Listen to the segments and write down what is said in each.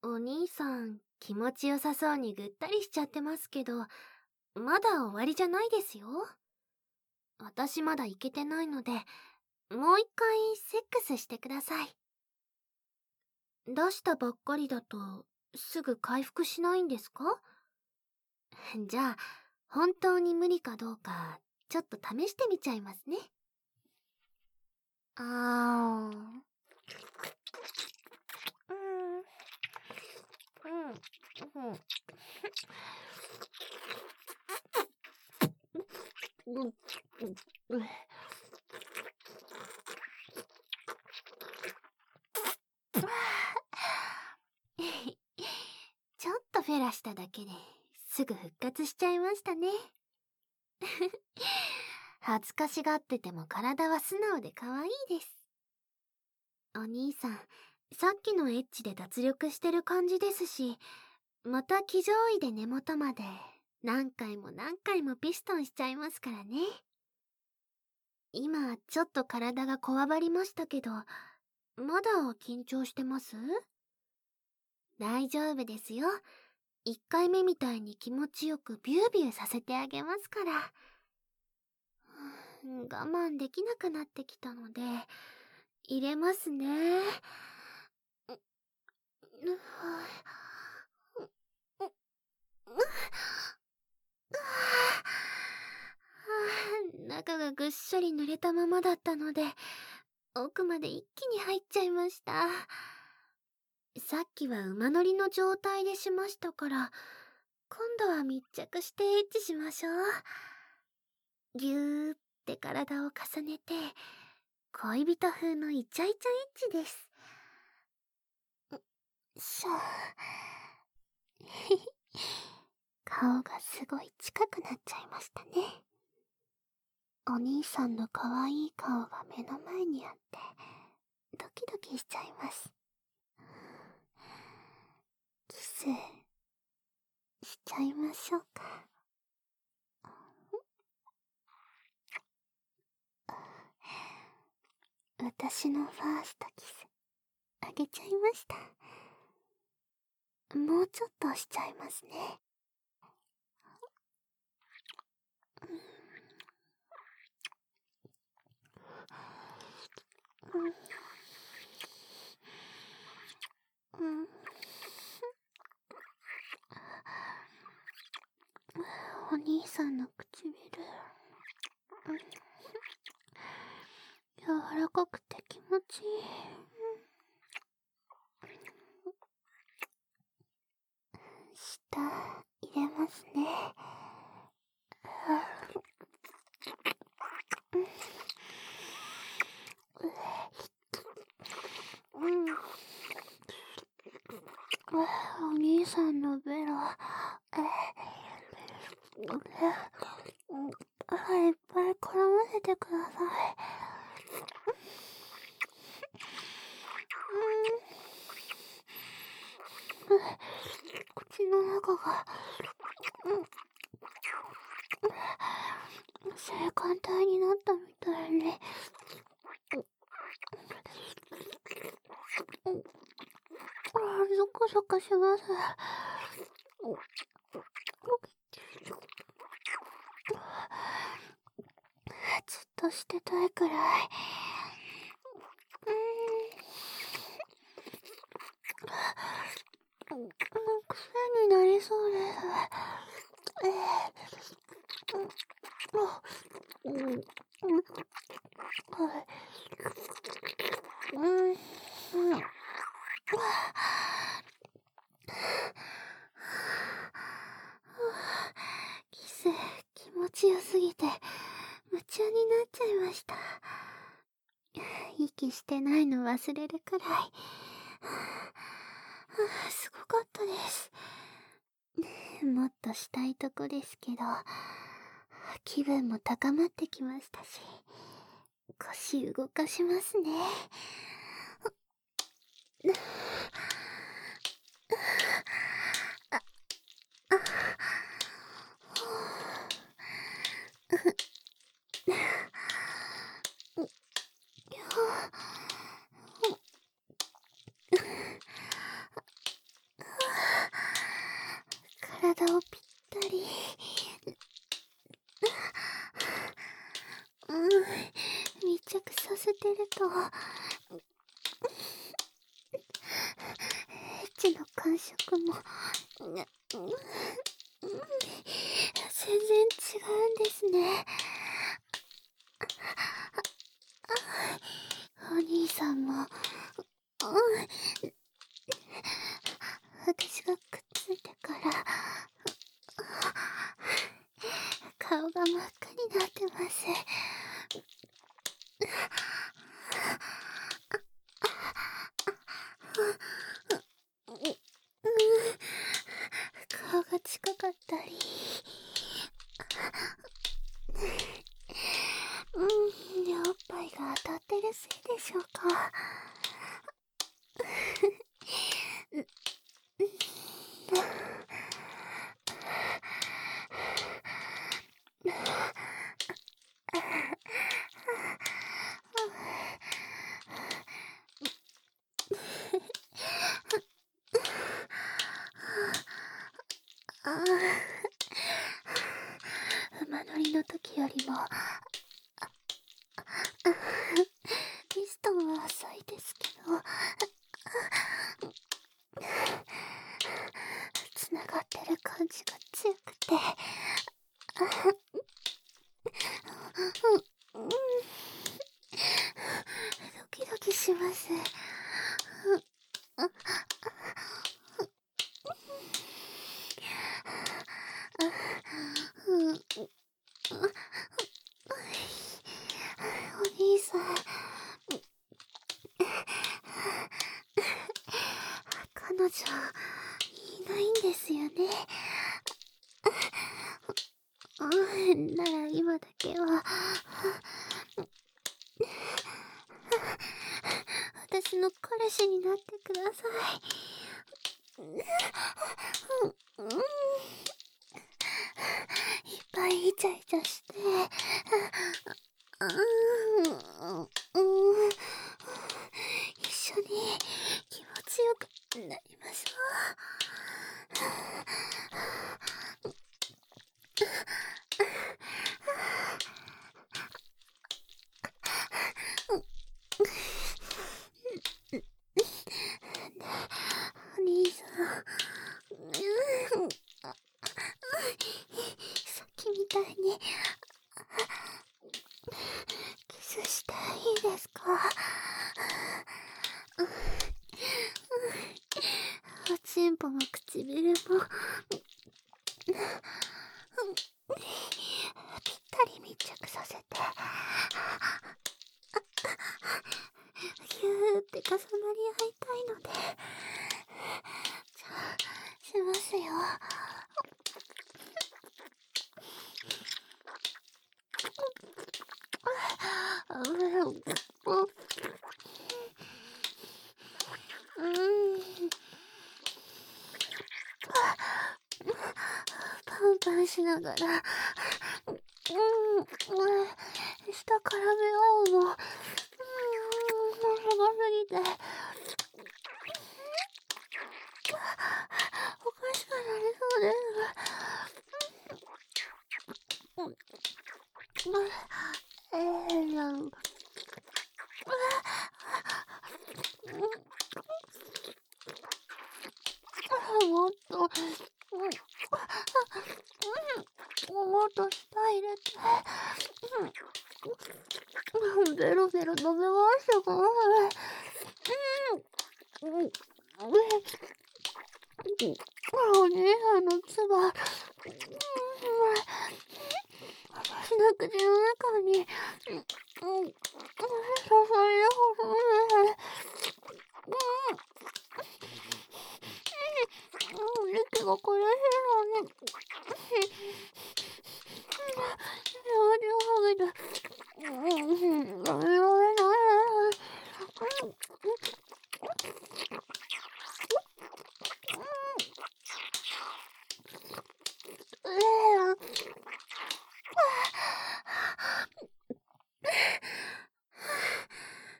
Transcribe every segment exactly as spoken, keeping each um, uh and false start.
お兄さん、気持ちよさそうにぐったりしちゃってますけど、まだ終わりじゃないですよ。私まだいけてないので、もう一回セックスしてください。出したばっかりだと、すぐ回復しないんですか？じゃあ、本当に無理かどうか、ちょっと試してみちゃいますね。あー。うん。うん。うん。うん。うん。ちょっとフェラしただけですぐ復活しちゃいましたね。恥ずかしがってても体は素直で可愛いです。お兄さん、さっきのエッチで脱力してる感じですし、また騎乗位で根元まで何回も何回もピストンしちゃいますからね。今ちょっと体がこわばりましたけど、まだ緊張してます？大丈夫ですよ。一回目みたいに気持ちよくビュービューさせてあげますから。我慢できなくなってきたので、入れますね。中がぐっしゃり濡れたままだったので、奥まで一気に入っちゃいました。さっきは馬乗りの状態でしましたから、今度は密着してエッチしましょう。ぎゅーって体を重ねて、恋人風のイチャイチャエッチです。しょ顔がすごい近くなっちゃいましたね。お兄さんの可愛い顔が目の前にあって、ドキドキしちゃいます。キス、しちゃいましょうか。私のファーストキス、あげちゃいました。もうちょっとしちゃいますね。うん。うん。お兄さんの唇、うん、柔らかくて気持ちいい。舌入れますね。うん。お兄さんのベロ、ええ、いっぱい絡ませてください。うん、口の中が、うん、性感帯になったみたいに、ゾクゾクします。ずっとしてたいくらい。うん、癖になりそうです。えー、うん、うん、はい。うん、うん。キス、気持ちよすぎて、夢中になっちゃいました。息してないの忘れるくらい。すごかったです。もっとしたいとこですけど、気分も高まってきましたし、腰動かしますね。あ、あ、 体をぴったり。うん、密着させてると、エッチの感触も、うん、全然違うんですね。お兄さんも、うん、私がくっついてから顔が真っ赤になってます。顔が近かったり、うん、おっぱいが当たってるせいでしょうか。ああ、馬乗りの時よりもピストンは浅いですけど、つながってる感じが強くて、ドキドキします。お兄さん、彼女いないんですよね。なら今だけは私の彼氏になってください。いっぱいイチャイチャして、一緒に気持ちよくなりましょう。お兄さん、さっきみたいにキスしていいですか？おちんぽも唇もぴったり密着させて、ぎゅーって重なり合いたいので、じゃあしますよ。うん、パンパンしながら、うん、下から目合うの、うん、すごすぎて、おかしくなりそうです。えー、なんもっと、もっと舌入れて、ベロベロ飲めましたか？うん、うん、お姉さんの唾、私の口の中に、うん、注いでほしいです。うん、息が苦しいのに、両手を上げて、うん、飲みられない。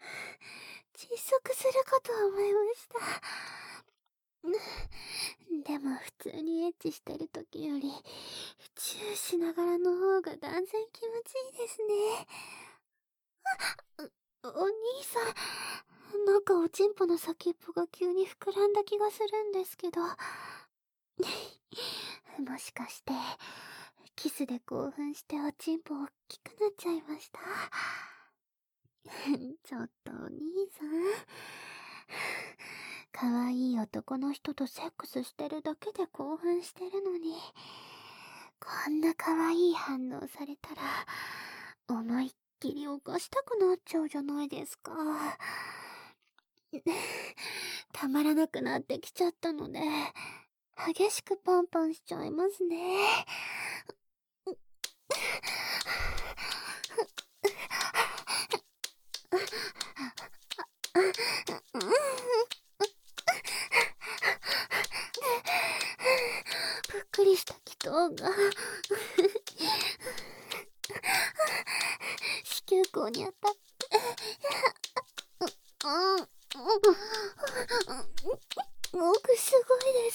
窒息するかと思いました。 でも普通にエッチしてる時より、チューしながらの方が断然気持ちいいですね。お、お兄さん、なんかおちんぽの先っぽが急に膨らんだ気がするんですけど。もしかして、キスで興奮しておちんぽ大きくなっちゃいました？ちょっとお兄さん。可愛い男の人とセックスしてるだけで興奮してるのに、こんな可愛い反応されたら、思いっきり犯したくなっちゃうじゃないですか。たまらなくなってきちゃったので、激しくパンパンしちゃいますね。ぷっくりした気筒が子宮口に当たって奥すごいです。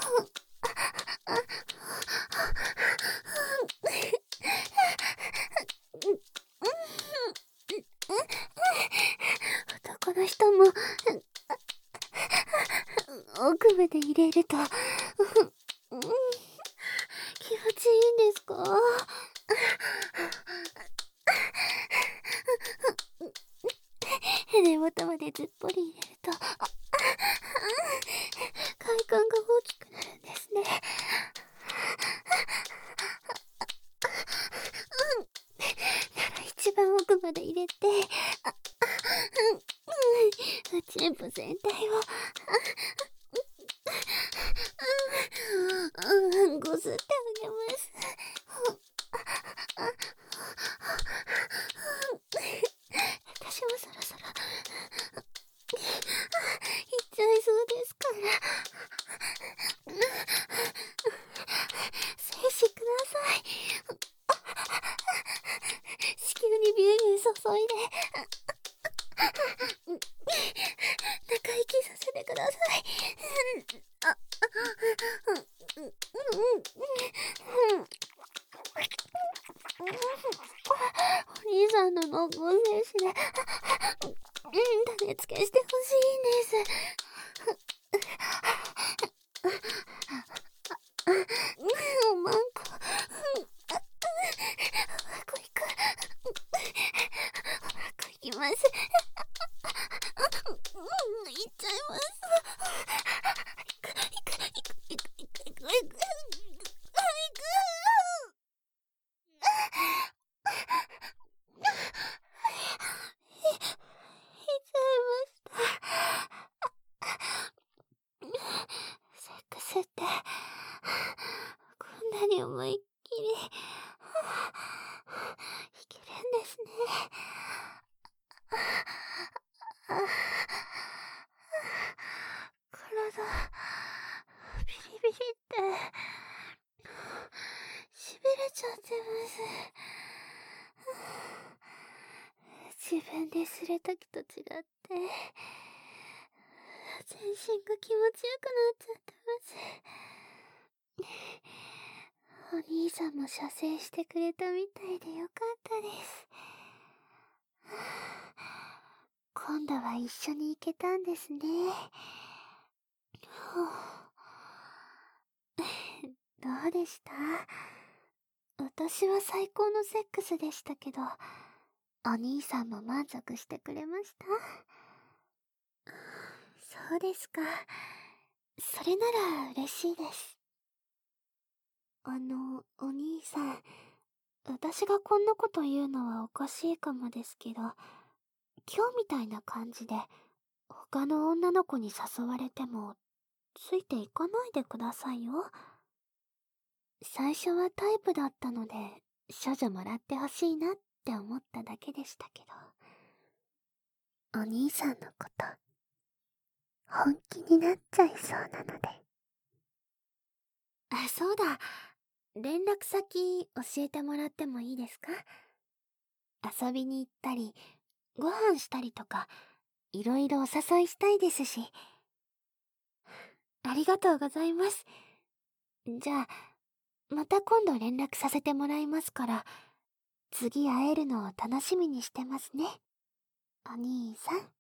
男の人も奥まで入れると気持ちいいんですか？根元までずっぽり入れると快感が大きくなるんですね。なら一番奥まで入れて、おちんぽ全体をこすってあげます。私もそろそろ行っちゃいそうですから。静止ください。子宮にビュービュー注いで中息させてください。お兄さんの濃厚精子で種付けしてほしいんです。おまんこ。うまくいく。うまくいきます。いっちゃいます。いくいくいくいくいくいくいくいく。セックスってこんなに思いっきりいけるんですね。体ビリビリってしびれちゃってます。自分でするときと違って全身が気持ちよくなっちゃってます。お兄さんも射精してくれたみたいでよかったです。今度は一緒に行けたんですね。どうでした？私は最高のセックスでしたけど、お兄さんも満足してくれました？そうですか。それなら嬉しいです。あの、お兄さん、私がこんなこと言うのはおかしいかもですけど、今日みたいな感じで他の女の子に誘われてもついていかないでくださいよ。最初はタイプだったので処女もらってほしいなって思っただけでしたけど、お兄さんのこと本気になっちゃいそうなので。あ、そうだ、連絡先教えてもらってもいいですか？遊びに行ったりご飯したりとかいろいろお誘いしたいですし。あありがとうございます。じゃあ、また今度連絡させてもらいますから、次会えるのを楽しみにしてますね。お兄さん。